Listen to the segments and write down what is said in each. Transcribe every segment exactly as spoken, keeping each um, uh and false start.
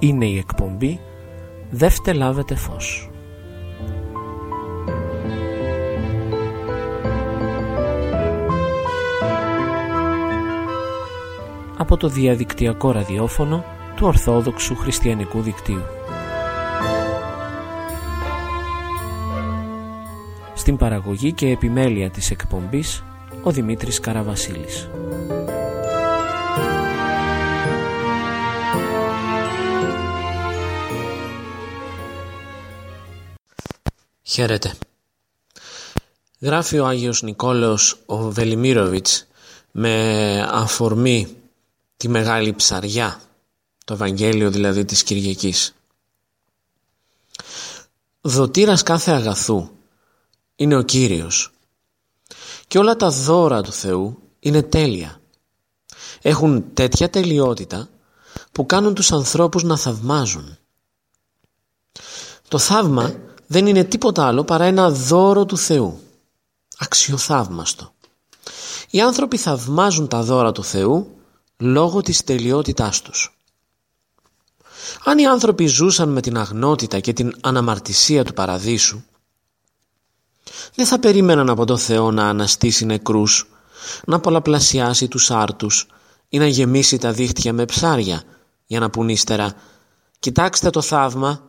Είναι η εκπομπή «Δε φτελάβετε φως». Από το διαδικτυακό ραδιόφωνο του Ορθόδοξου Χριστιανικού Δικτύου. Στην παραγωγή και επιμέλεια της εκπομπής ο Δημήτρης Καραβασίλης. Χαίρετε. Γράφει ο Άγιος Νικόλαος ο Βελιμίροβιτς με αφορμή τη Μεγάλη Ψαριά, το Ευαγγέλιο δηλαδή της Κυριακής. Δοτήρας κάθε αγαθού είναι ο Κύριος και όλα τα δώρα του Θεού είναι τέλεια. Έχουν τέτοια τελειότητα που κάνουν τους ανθρώπους να θαυμάζουν. Το θαύμα δεν είναι τίποτα άλλο παρά ένα δώρο του Θεού, αξιοθαύμαστο. Οι άνθρωποι θαυμάζουν τα δώρα του Θεού λόγω της τελειότητάς τους. Αν οι άνθρωποι ζούσαν με την αγνότητα και την αναμαρτησία του παραδείσου, δεν θα περίμεναν από το Θεό να αναστήσει νεκρούς, να πολλαπλασιάσει τους άρτους ή να γεμίσει τα δίχτυα με ψάρια για να πουν ύστερα «Κοιτάξτε το θαύμα».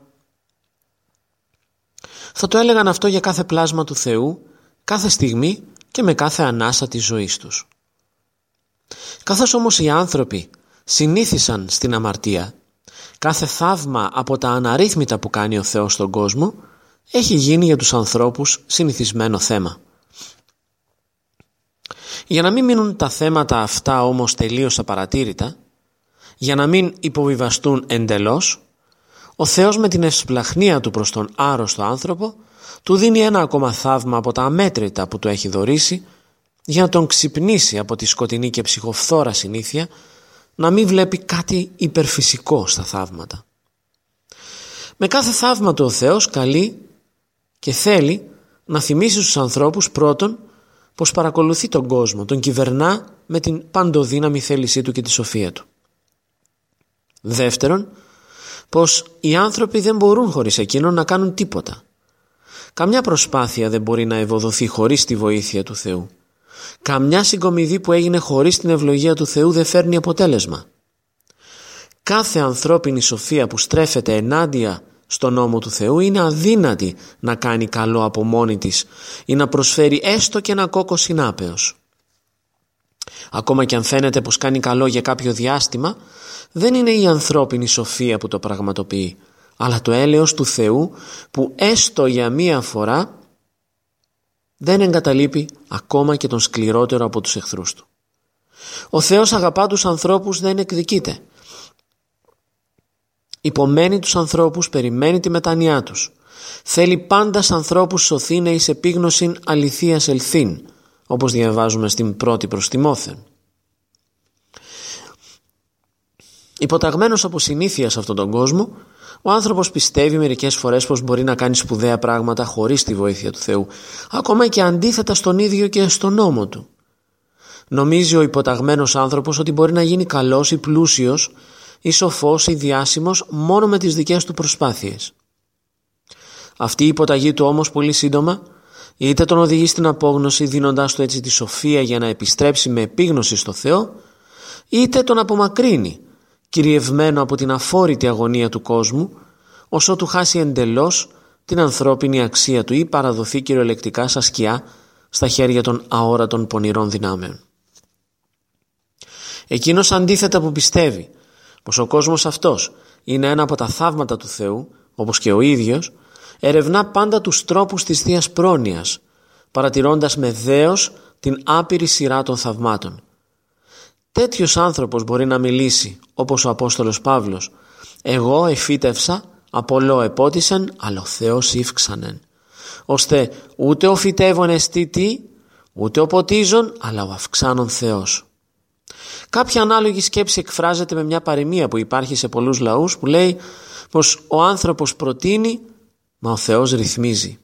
Θα το έλεγαν αυτό για κάθε πλάσμα του Θεού, κάθε στιγμή και με κάθε ανάσα της ζωής τους. Καθώς όμως οι άνθρωποι συνήθισαν στην αμαρτία, κάθε θαύμα από τα αναρρύθμιτα που κάνει ο Θεός στον κόσμο έχει γίνει για τους ανθρώπους συνηθισμένο θέμα. Για να μην μείνουν τα θέματα αυτά όμως τελείως απαρατήρητα, για να μην υποβιβαστούν εντελώς, ο Θεός με την ευσπλαχνία του προς τον άρρωστο άνθρωπο του δίνει ένα ακόμα θαύμα από τα αμέτρητα που του έχει δωρήσει για να τον ξυπνήσει από τη σκοτεινή και ψυχοφθόρα συνήθεια να μην βλέπει κάτι υπερφυσικό στα θαύματα. Με κάθε θαύμα του ο Θεός καλεί και θέλει να θυμίσει στους ανθρώπους πρώτον πως παρακολουθεί τον κόσμο, τον κυβερνά με την παντοδύναμη θέλησή του και τη σοφία του. Δεύτερον, πως οι άνθρωποι δεν μπορούν χωρίς εκείνον να κάνουν τίποτα. Καμιά προσπάθεια δεν μπορεί να ευοδοθεί χωρίς τη βοήθεια του Θεού. Καμιά συγκομιδή που έγινε χωρίς την ευλογία του Θεού δεν φέρνει αποτέλεσμα. Κάθε ανθρώπινη σοφία που στρέφεται ενάντια στον νόμο του Θεού είναι αδύνατη να κάνει καλό από μόνη της ή να προσφέρει έστω και ένα κόκκο συνάπεως. Ακόμα και αν φαίνεται πως κάνει καλό για κάποιο διάστημα, δεν είναι η ανθρώπινη σοφία που το πραγματοποιεί, αλλά το έλεος του Θεού που έστω για μία φορά δεν εγκαταλείπει ακόμα και τον σκληρότερο από τους εχθρούς του. Ο Θεός αγαπά τους ανθρώπους, δεν εκδικείται. Υπομένει τους ανθρώπους, περιμένει τη μετάνοιά τους. Θέλει πάντα σ' ανθρώπους σωθήνε εις επίγνωσιν αληθείας ελθύν, όπως διαβάζουμε στην πρώτη προς Τιμόθεον. Υποταγμένος από συνήθεια σε αυτόν τον κόσμο, ο άνθρωπος πιστεύει μερικές φορές πως μπορεί να κάνει σπουδαία πράγματα χωρίς τη βοήθεια του Θεού, ακόμα και αντίθετα στον ίδιο και στον νόμο του. Νομίζει ο υποταγμένος άνθρωπος ότι μπορεί να γίνει καλός ή πλούσιος ή σοφός ή διάσημος μόνο με τις δικές του προσπάθειες. Αυτή η υποταγή του όμως πολύ σύντομα είτε τον οδηγεί στην απόγνωση, δίνοντάς του έτσι τη σοφία για να επιστρέψει με επίγνωση στο Θεό, είτε τον απομακρύνει, κυριευμένο από την αφόρητη αγωνία του κόσμου, όσο του χάσει εντελώς την ανθρώπινη αξία του ή παραδοθεί κυριολεκτικά σαν σκιά στα χέρια των αόρατων πονηρών δυνάμεων. Εκείνος αντίθετα που πιστεύει πως ο κόσμος αυτός είναι ένα από τα θαύματα του Θεού, όπως και ο ίδιος, ερευνά πάντα τους τρόπους της Θείας πρόνοιας, παρατηρώντας με δέος την άπειρη σειρά των θαυμάτων. Τέτοιος άνθρωπος μπορεί να μιλήσει, όπως ο Απόστολος Παύλος, «Εγώ εφύτευσα, Απόλλω επότισεν, αλλά ο Θεός ύφξανεν», ώστε ούτε ο φυτεύων εστί τι, ούτε ο ποτίζων, αλλά ο αυξάνων Θεός. Κάποια ανάλογη σκέψη εκφράζεται με μια παροιμία που υπάρχει σε πολλούς λαούς που λέει πως ο άνθρωπος προτείνει, μα ο Θεός ρυθμίζει.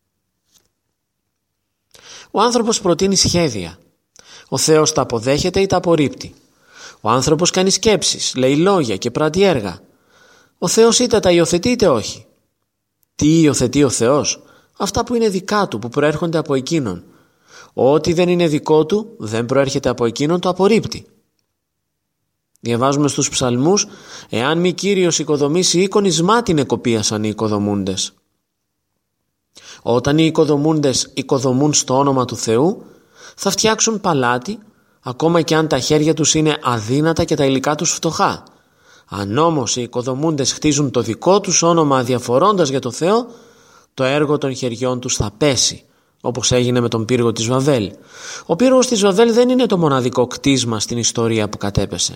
Ο άνθρωπος προτείνει σχέδια. Ο Θεός τα αποδέχεται ή τα απορρίπτει. Ο άνθρωπος κάνει σκέψεις, λέει λόγια και πράττει έργα. Ο Θεός είτε τα υιοθετεί είτε όχι. Τι υιοθετεί ο Θεός? Αυτά που είναι δικά του, που προέρχονται από εκείνον. Ό,τι δεν είναι δικό του, δεν προέρχεται από εκείνον, το απορρίπτει. Διαβάζουμε στους ψαλμούς: «Εάν μη Κύριος οικοδομήσει οίκον, εις μάτιν εκοπίασαν οι οικοδομούντες». Όταν οι οικοδομούντες οικοδομούν στο όνομα του Θεού, θα φτιάξουν παλάτι, ακόμα και αν τα χέρια τους είναι αδύνατα και τα υλικά τους φτωχά. Αν όμως οι οικοδομούντες χτίζουν το δικό τους όνομα αδιαφορώντας για το Θεό, το έργο των χεριών τους θα πέσει, όπως έγινε με τον πύργο της Βαβέλ. Ο πύργος της Βαβέλ δεν είναι το μοναδικό κτίσμα στην ιστορία που κατέπεσε.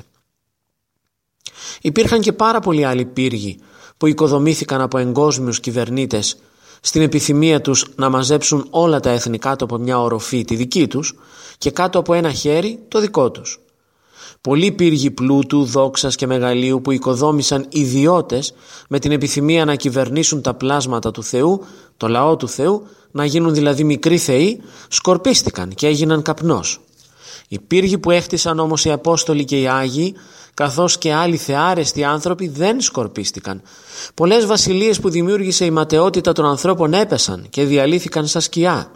Υπήρχαν και πάρα πολλοί άλλοι πύργοι που οικοδομήθηκαν από εγκόσμιους κυβερνήτες στην επιθυμία τους να μαζέψουν όλα τα έθνη κάτω από μια οροφή, τη δική τους, και κάτω από ένα χέρι, το δικό τους. Πολλοί πύργοι πλούτου, δόξας και μεγαλείου που οικοδόμησαν ιδιώτες με την επιθυμία να κυβερνήσουν τα πλάσματα του Θεού, το λαό του Θεού, να γίνουν δηλαδή μικροί θεοί, σκορπίστηκαν και έγιναν καπνός. Οι πύργοι που έχτισαν όμως οι Απόστολοι και οι Άγιοι, καθώς και άλλοι θεάρεστοι άνθρωποι, δεν σκορπίστηκαν. Πολλές βασιλείες που δημιούργησε η ματαιότητα των ανθρώπων έπεσαν και διαλύθηκαν σαν σκιά.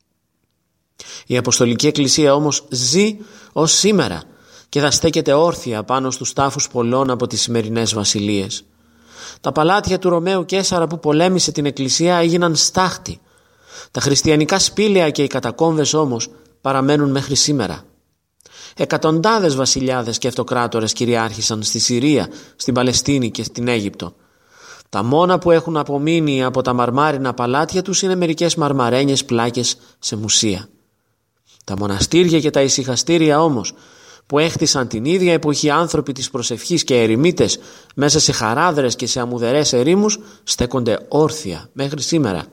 Η Αποστολική Εκκλησία όμως ζει ως σήμερα και θα στέκεται όρθια πάνω στους τάφους πολλών από τις σημερινές βασιλείες. Τα παλάτια του Ρωμαίου Καίσαρα που πολέμησε την Εκκλησία έγιναν στάχτη. Τα χριστιανικά σπήλαια και οι κατακόμβες όμως παραμένουν μέχρι σήμερα. Εκατοντάδες βασιλιάδες και αυτοκράτορες κυριάρχησαν στη Συρία, στην Παλαιστίνη και στην Αίγυπτο. Τα μόνα που έχουν απομείνει από τα μαρμάρινα παλάτια τους είναι μερικές μαρμαρένιες πλάκες σε μουσεία. Τα μοναστήρια και τα ησυχαστήρια όμως, που έχτισαν την ίδια εποχή άνθρωποι της προσευχής και ερημίτες μέσα σε χαράδρες και σε αμμουδερές ερήμους, στέκονται όρθια μέχρι σήμερα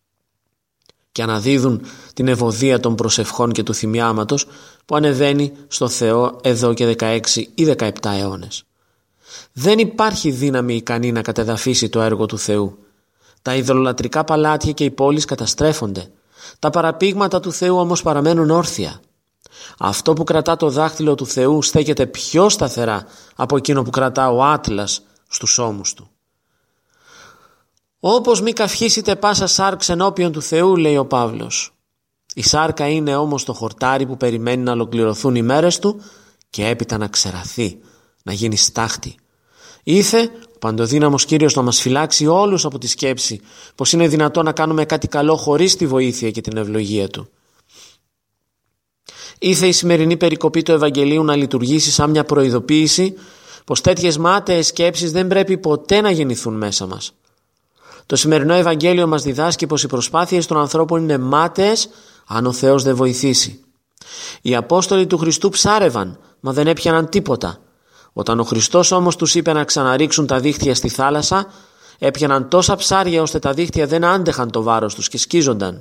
και αναδίδουν την ευωδία των προσευχών και του θυμιάματος που ανεβαίνει στο Θεό εδώ και δεκαέξι ή δεκαεπτά αιώνες. Δεν υπάρχει δύναμη ικανή να κατεδαφίσει το έργο του Θεού. Τα ειδωλολατρικά παλάτια και οι πόλεις καταστρέφονται. Τα παραπήγματα του Θεού όμως παραμένουν όρθια. Αυτό που κρατά το δάχτυλο του Θεού στέκεται πιο σταθερά από εκείνο που κρατά ο Άτλας στους ώμους του. «Όπως μη καυχήσετε πάσα σάρξ ενώπιον του Θεού», λέει ο Παύλος. Η σάρκα είναι όμως το χορτάρι που περιμένει να ολοκληρωθούν οι μέρες του και έπειτα να ξεραθεί, να γίνει στάχτη. Ήθε ο παντοδύναμος Κύριος να μας φυλάξει όλους από τη σκέψη πως είναι δυνατό να κάνουμε κάτι καλό χωρίς τη βοήθεια και την ευλογία του. Ήθε η σημερινή περικοπή του Ευαγγελίου να λειτουργήσει σαν μια προειδοποίηση πως τέτοιες μάταιες σκέψεις δεν πρέπει ποτέ να γεννηθούν μέσα μας. Το σημερινό Ευαγγέλιο μας διδάσκει πως οι προσπάθειες των ανθρώπων είναι μάταιες αν ο Θεός δεν βοηθήσει. Οι Απόστολοι του Χριστού ψάρευαν, μα δεν έπιαναν τίποτα. Όταν ο Χριστός όμως τους είπε να ξαναρίξουν τα δίχτυα στη θάλασσα, έπιαναν τόσα ψάρια ώστε τα δίχτυα δεν άντεχαν το βάρος τους και σκίζονταν.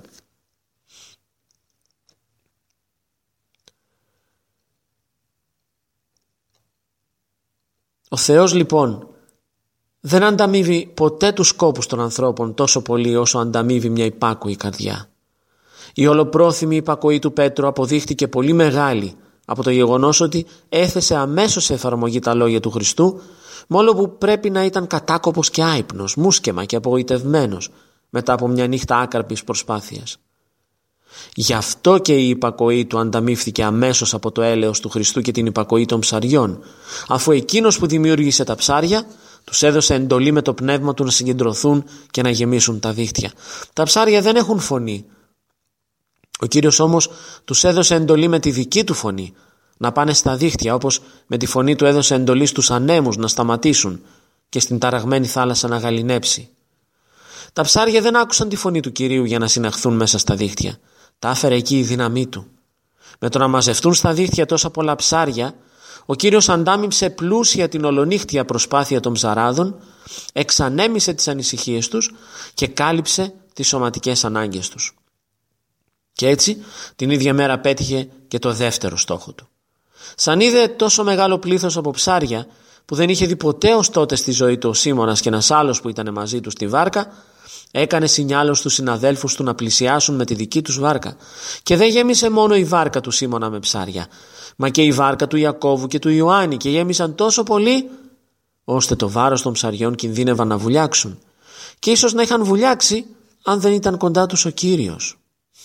Ο Θεός λοιπόν δεν ανταμείβει ποτέ τους σκόπους των ανθρώπων τόσο πολύ όσο ανταμείβει μια υπάκουη καρδιά. Η ολοπρόθυμη υπακοή του Πέτρου αποδείχτηκε πολύ μεγάλη από το γεγονός ότι έθεσε αμέσως σε εφαρμογή τα λόγια του Χριστού, μόνο που πρέπει να ήταν κατάκοπος και άυπνος, μουσκεμα και απογοητευμένος μετά από μια νύχτα άκαρπης προσπάθειας. Γι' αυτό και η υπακοή του ανταμείφθηκε αμέσως από το έλεος του Χριστού και την υπακοή των ψαριών, αφού εκείνος που δημιούργησε τα ψάρια τους έδωσε εντολή με το πνεύμα του να συγκεντρωθούν και να γεμίσουν τα δίχτυα. Τα ψάρια δεν έχουν φωνή. Ο Κύριος όμως τους έδωσε εντολή με τη δική του φωνή να πάνε στα δίχτυα, όπως με τη φωνή του έδωσε εντολή στους ανέμους να σταματήσουν και στην ταραγμένη θάλασσα να γαληνέψει. Τα ψάρια δεν άκουσαν τη φωνή του Κυρίου για να συναχθούν μέσα στα δίχτυα. Τα άφερε εκεί η δύναμή του. Με το να μαζευτούν στα δίχτυα τόσα πολλά ψάρια, ο Κύριος αντάμιψε πλούσια την ολονύχτια προσπάθεια των ψαράδων, εξανέμισε τις ανησυχίες τους και κάλυψε τις σωματικές ανάγκες τους. Και έτσι την ίδια μέρα πέτυχε και το δεύτερο στόχο του. Σαν είδε τόσο μεγάλο πλήθος από ψάρια που δεν είχε δει ποτέ ως τότε στη ζωή του ο Σίμωνας και ένας άλλος που ήταν μαζί του στη βάρκα, έκανε σινιάλο στους συναδέλφους του να πλησιάσουν με τη δική τους βάρκα. Και δεν γέμισε μόνο η βάρκα του Σίμωνα με ψάρια, μα και η βάρκα του Ιακώβου και του Ιωάννη, και γέμισαν τόσο πολύ ώστε το βάρος των ψαριών κινδύνευαν να βουλιάξουν και ίσως να είχαν βουλιάξει αν δεν ήταν κοντά τους ο Κύριος.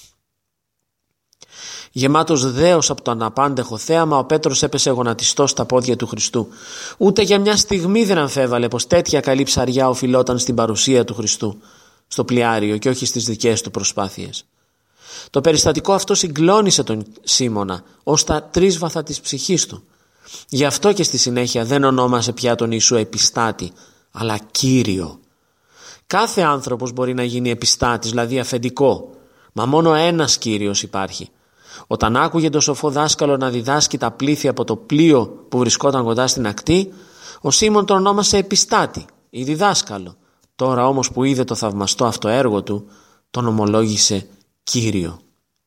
Γεμάτος δέος από το αναπάντεχο θέαμα, ο Πέτρος έπεσε γονατιστός στα πόδια του Χριστού. Ούτε για μια στιγμή δεν αμφέβαλε πως τέτοια καλή ψαριά οφειλόταν στην παρουσία του Χριστού στο πλοιάριο και όχι στις δικές του προσπάθειες. Το περιστατικό αυτό συγκλώνησε τον Σίμωνα ως τα τρίσβαθα της ψυχής του. Γι' αυτό και στη συνέχεια δεν ονόμασε πια τον Ιησού επιστάτη, αλλά Κύριο. Κάθε άνθρωπος μπορεί να γίνει επιστάτης, δηλαδή αφεντικό, μα μόνο ένας Κύριος υπάρχει. Όταν άκουγε το σοφό δάσκαλο να διδάσκει τα πλήθη από το πλοίο που βρισκόταν κοντά στην ακτή, ο Σίμων τον ονόμασε επιστάτη ή διδάσκαλο. Τώρα όμως που είδε το θαυμαστό αυτό έργο του, τον ομολόγησε Κύριο.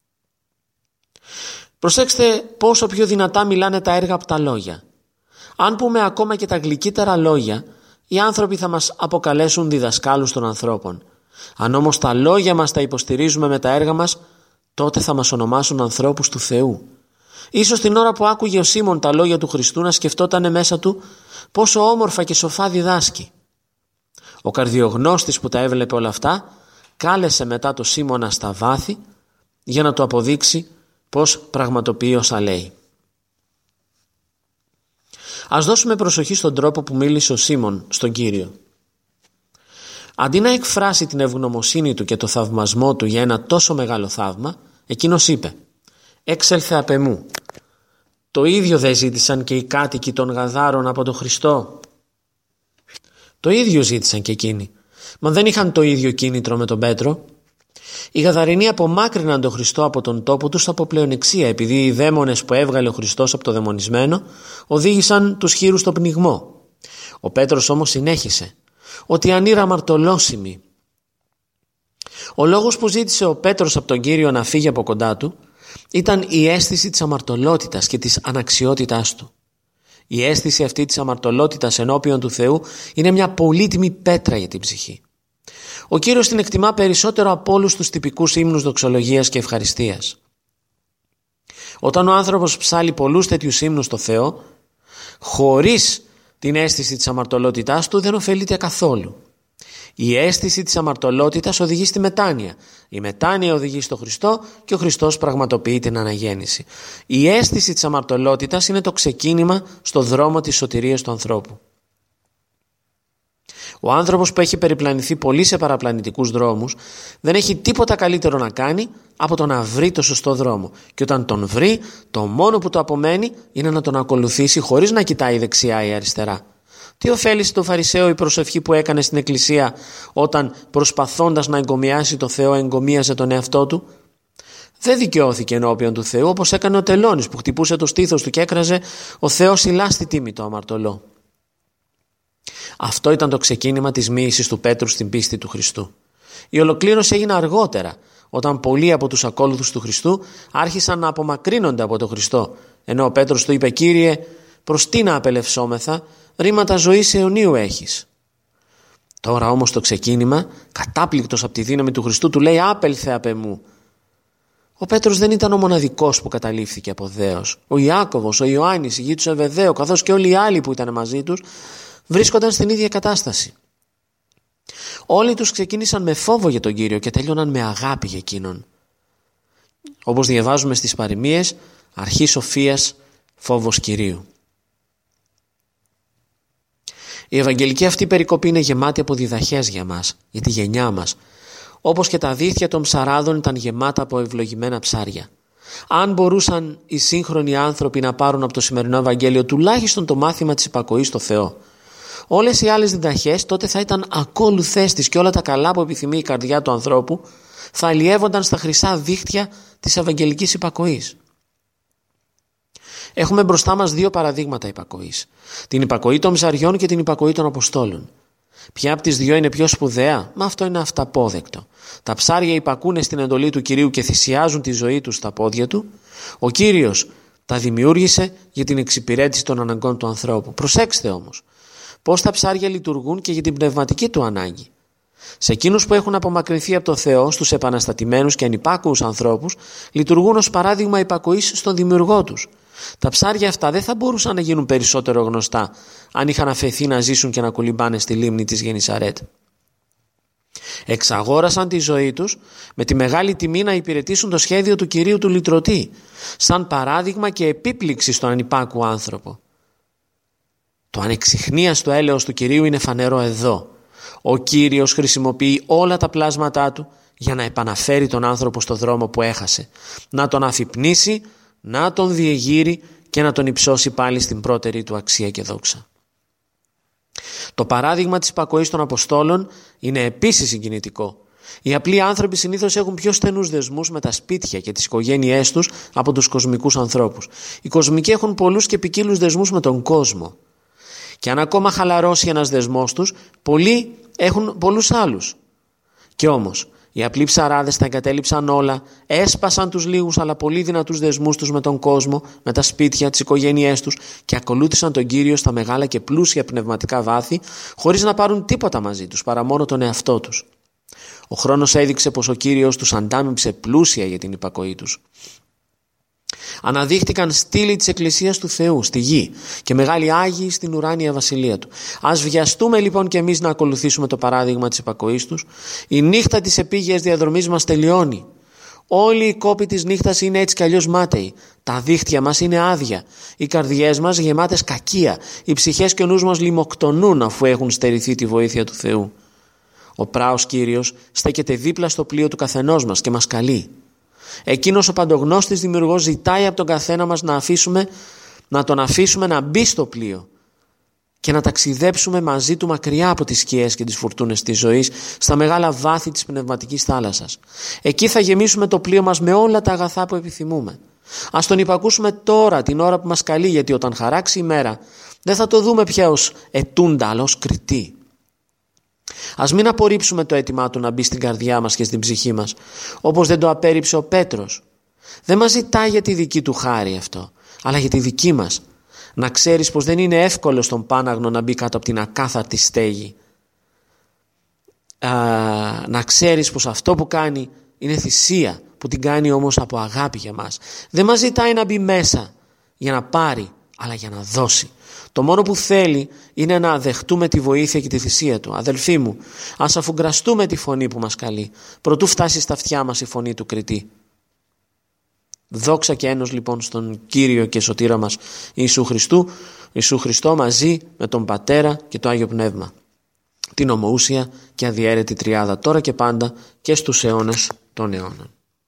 Προσέξτε πόσο πιο δυνατά μιλάνε τα έργα από τα λόγια. Αν πούμε ακόμα και τα γλυκύτερα λόγια, οι άνθρωποι θα μας αποκαλέσουν διδασκάλους των ανθρώπων. Αν όμως τα λόγια μας τα υποστηρίζουμε με τα έργα μας, τότε θα μας ονομάσουν ανθρώπους του Θεού. Ίσως την ώρα που άκουγε ο Σίμων τα λόγια του Χριστού να σκεφτότανε μέσα του πόσο όμορφα και σοφά διδάσκει. Ο καρδιογνώστης που τα έβλεπε όλα αυτά κάλεσε μετά το Σίμωνα στα βάθη για να του αποδείξει πως πραγματοποιεί όσα λέει. Ας δώσουμε προσοχή στον τρόπο που μίλησε ο Σίμων στον Κύριο. Αντί να εκφράσει την ευγνωμοσύνη του και το θαυμασμό του για ένα τόσο μεγάλο θαύμα, εκείνος είπε «Έξελθε απ' εμού». Το ίδιο δεν ζήτησαν και οι κάτοικοι των Γαδάρων από τον Χριστό? Το ίδιο ζήτησαν και εκείνοι, μα δεν είχαν το ίδιο κίνητρο με τον Πέτρο. Οι Γαδαρινοί απομάκρυναν τον Χριστό από τον τόπο τους από πλεονεξία, επειδή οι δαίμονες που έβγαλε ο Χριστός από το δαιμονισμένο οδήγησαν τους χείρους στο πνιγμό. Ο Πέτρος όμως συνέχισε ότι ανήρα αμαρτωλώσιμοι. Ο λόγος που ζήτησε ο Πέτρος από τον Κύριο να φύγει από κοντά του ήταν η αίσθηση της αμαρτωλότητας και της αναξιότητάς του. Η αίσθηση αυτή της αμαρτωλότητας ενώπιον του Θεού είναι μια πολύτιμη πέτρα για την ψυχή. Ο Κύριος την εκτιμά περισσότερο από όλους τους τυπικούς ύμνους δοξολογίας και ευχαριστίας. Όταν ο άνθρωπος ψάλει πολλούς τέτοιους ύμνους στο Θεό, χωρίς την αίσθηση της αμαρτωλότητάς του δεν ωφελείται καθόλου. Η αίσθηση της αμαρτωλότητας οδηγεί στη μετάνοια. Η μετάνοια οδηγεί στο Χριστό και ο Χριστός πραγματοποιεί την αναγέννηση. Η αίσθηση της αμαρτωλότητας είναι το ξεκίνημα στο δρόμο της σωτηρίας του ανθρώπου. Ο άνθρωπος που έχει περιπλανηθεί πολύ σε παραπλανητικούς δρόμους δεν έχει τίποτα καλύτερο να κάνει από το να βρει το σωστό δρόμο. Και όταν τον βρει, το μόνο που του απομένει είναι να τον ακολουθήσει χωρίς να κοιτάει δεξιά ή αριστερά. Τι ωφέλησε τον Φαρισαίο η προσευχή που έκανε στην εκκλησία όταν προσπαθώντας να εγκομιάσει το Θεό εγκομίασε τον εαυτό του? Δεν δικαιώθηκε ενώπιον του Θεού όπως έκανε ο τελώνης που χτυπούσε το στήθος του και έκραζε «Ο Θεός ηλά στη τίμη το αμαρτωλό». Αυτό ήταν το ξεκίνημα της μοίησης του Πέτρου στην πίστη του Χριστού. Η ολοκλήρωση έγινε αργότερα, όταν πολλοί από τους ακόλουθους του Χριστού άρχισαν να απομακρύνονται από τον Χριστό, ενώ ο Πέτρος του είπε «Κύριε, προς τι να απελευσόμεθα, ρήματα ζωής αιωνίου έχεις». Τώρα όμως το ξεκίνημα, κατάπληκτος από τη δύναμη του Χριστού, του λέει «Άπελθε απ' εμού». Ο Πέτρος δεν ήταν ο μοναδικός που καταλήφθηκε από δέος. Ο Ιάκωβος, ο Ιωάννης, η γη του Ζεβεδαίου, καθώς και όλοι οι άλλοι που ήταν μαζί τους, βρίσκονταν στην ίδια κατάσταση. Όλοι τους ξεκίνησαν με φόβο για τον Κύριο και τελειώναν με αγάπη για εκείνον. Όπως διαβάζουμε στις παροιμίες, αρχή σοφίας, φόβος Κυρίου. Η ευαγγελική αυτή περικοπή είναι γεμάτη από διδαχές για μας, για τη γενιά μας, όπως και τα δίχτυα των ψαράδων ήταν γεμάτα από ευλογημένα ψάρια. Αν μπορούσαν οι σύγχρονοι άνθρωποι να πάρουν από το σημερινό Ευαγγέλιο τουλάχιστον το μάθημα της υπακοής στο Θεό, όλες οι άλλες διδαχές τότε θα ήταν ακόλουθές της και όλα τα καλά που επιθυμεί η καρδιά του ανθρώπου θα αλλιεύονταν στα χρυσά δίχτυα της ευαγγελικής υπακοής. Έχουμε μπροστά μας δύο παραδείγματα υπακοής. Την υπακοή των ψαριών και την υπακοή των Αποστόλων. Ποια από τις δύο είναι πιο σπουδαία? Μα αυτό είναι αυταπόδεκτο. Τα ψάρια υπακούνε στην εντολή του Κυρίου και θυσιάζουν τη ζωή τους στα πόδια του. Ο Κύριος τα δημιούργησε για την εξυπηρέτηση των αναγκών του ανθρώπου. Προσέξτε όμως πώς τα ψάρια λειτουργούν και για την πνευματική του ανάγκη. Σε εκείνους που έχουν απομακρυνθεί από το Θεό, στους επαναστατημένους και ανυπάκουους ανθρώπους, λειτουργούν ως παράδειγμα υπακοής στον δημιουργό τους. Τα ψάρια αυτά δεν θα μπορούσαν να γίνουν περισσότερο γνωστά αν είχαν αφαιθεί να ζήσουν και να κολυμπάνε στη λίμνη της Γενισαρέτ. Εξαγόρασαν τη ζωή τους με τη μεγάλη τιμή να υπηρετήσουν το σχέδιο του Κυρίου του Λυτρωτή, σαν παράδειγμα και επίπληξη στον ανυπάκου άνθρωπο. Το ανεξιχνίαστο έλεος του Κυρίου είναι φανερό εδώ. Ο Κύριος χρησιμοποιεί όλα τα πλάσματά του για να επαναφέρει τον άνθρωπο στο δρόμο που έχασε, να τον αφυπνήσει, να τον διεγείρει και να τον υψώσει πάλι στην πρώτερη του αξία και δόξα. Το παράδειγμα της υπακοής των Αποστόλων είναι επίσης συγκινητικό. Οι απλοί άνθρωποι συνήθως έχουν πιο στενούς δεσμούς με τα σπίτια και τις οικογένειές τους από τους κοσμικούς ανθρώπους. Οι κοσμικοί έχουν πολλούς και ποικίλους δεσμούς με τον κόσμο. Και αν ακόμα χαλαρώσει ένας δεσμός τους, πολλοί έχουν πολλούς άλλους. Κι όμως, οι απλοί ψαράδες τα εγκατέλειψαν όλα, έσπασαν τους λίγους αλλά πολύ δυνατούς δεσμούς τους με τον κόσμο, με τα σπίτια, τις οικογένειές τους και ακολούθησαν τον Κύριο στα μεγάλα και πλούσια πνευματικά βάθη, χωρίς να πάρουν τίποτα μαζί τους παρά μόνο τον εαυτό τους. Ο χρόνος έδειξε πως ο Κύριος τους αντάμιψε πλούσια για την υπακοή τους. Αναδείχτηκαν στήλοι της Εκκλησίας του Θεού στη γη και μεγάλοι Άγιοι στην ουράνια βασιλεία του. Ας βιαστούμε λοιπόν και εμείς να ακολουθήσουμε το παράδειγμα της υπακοής τους. Η νύχτα της επίγειας διαδρομής μας τελειώνει. Όλοι οι κόποι της νύχτας είναι έτσι κι αλλιώς μάταιοι. Τα δίχτυα μας είναι άδεια. Οι καρδιές μας γεμάτες κακία. Οι ψυχές και ο νους μας λιμοκτονούν αφού έχουν στερηθεί τη βοήθεια του Θεού. Ο πράος Κύριος στέκεται δίπλα στο πλοίο του καθενός μας και μας καλεί. Εκείνος ο παντογνώστης δημιουργός ζητάει από τον καθένα μας να, αφήσουμε, να τον αφήσουμε να μπει στο πλοίο και να ταξιδέψουμε μαζί του μακριά από τις σκιές και τις φουρτούνες της ζωής στα μεγάλα βάθη της πνευματικής θάλασσας. Εκεί θα γεμίσουμε το πλοίο μας με όλα τα αγαθά που επιθυμούμε. Ας τον υπακούσουμε τώρα την ώρα που μας καλεί, γιατί όταν χαράξει η μέρα δεν θα το δούμε πια ως ετούντα αλλά ως κριτή. Ας μην απορρίψουμε το αίτημά του να μπει στην καρδιά μας και στην ψυχή μας, όπως δεν το απέρριψε ο Πέτρος. Δεν μας ζητάει για τη δική του χάρη αυτό, αλλά για τη δική μας. Να ξέρεις πως δεν είναι εύκολο στον πάναγνο να μπει κάτω από την ακάθαρτη στέγη. Α, να ξέρεις πως αυτό που κάνει είναι θυσία, που την κάνει όμως από αγάπη για μας. Δεν μας ζητάει να μπει μέσα για να πάρει, αλλά για να δώσει. Το μόνο που θέλει είναι να δεχτούμε τη βοήθεια και τη θυσία του. Αδελφοί μου, ας αφουγκραστούμε τη φωνή που μας καλεί, προτού φτάσει στα αυτιά μας η φωνή του κριτή. Δόξα και ένος λοιπόν στον Κύριο και Σωτήρα μας Ιησού Χριστού, Ιησού Χριστό μαζί με τον Πατέρα και το Άγιο Πνεύμα. Την ομοούσια και αδιαίρετη τριάδα τώρα και πάντα και στους αιώνες των αιώνων.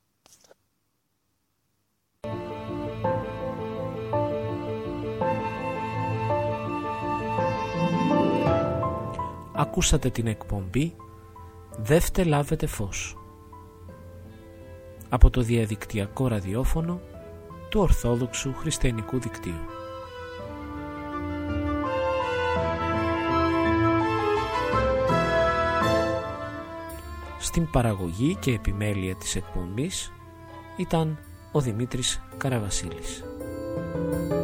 Ακούσατε την εκπομπή «Δεύτε λάβετε φως» από το διαδικτυακό ραδιόφωνο του Ορθόδοξου Χριστιανικού Δικτύου. Στην παραγωγή και επιμέλεια της εκπομπής ήταν ο Δημήτρης Καραβασίλης.